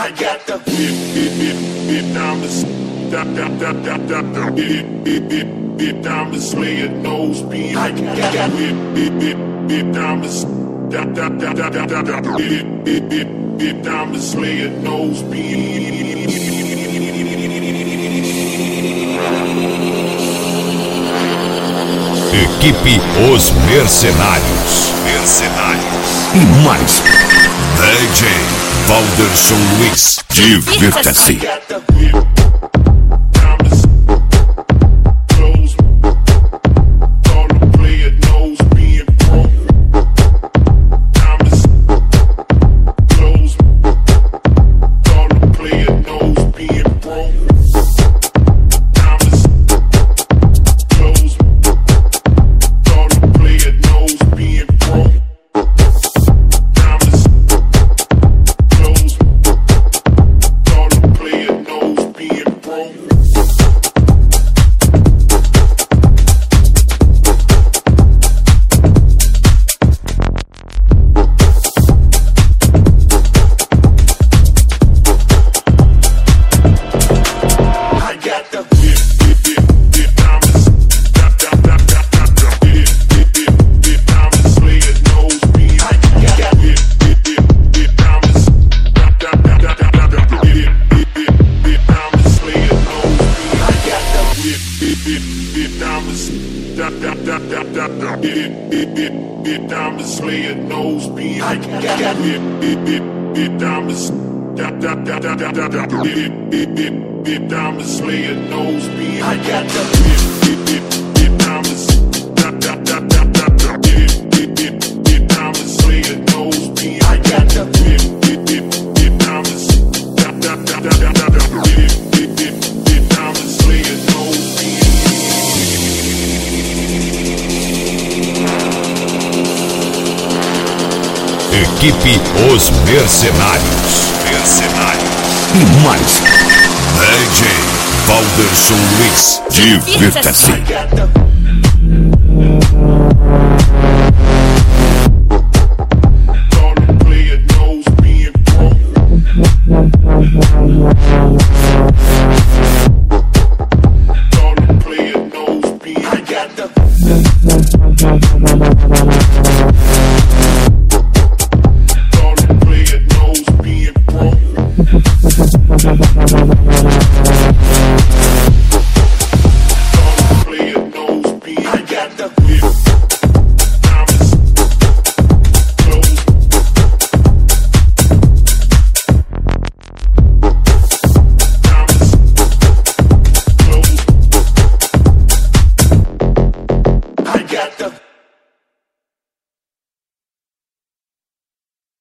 I got the bit diamonds. Bit diamonds, lay a nose beam. I got bit diamonds. Bit diamonds, lay a nose beam. Equipe Os Mercenários. E mais DJ Valderson Luiz. Divirta-se. Bit diamonds, lay a nose beam. I got bit diamonds. Bit diamonds, lay a nose beam. I got the bit diamonds. Bit diamonds, lay a nose beam. I got the bit diamonds. Bit diamonds, lay a nose beam. Equipe Os Mercenários. E mais DJ Valderson Luiz. Divirta-se.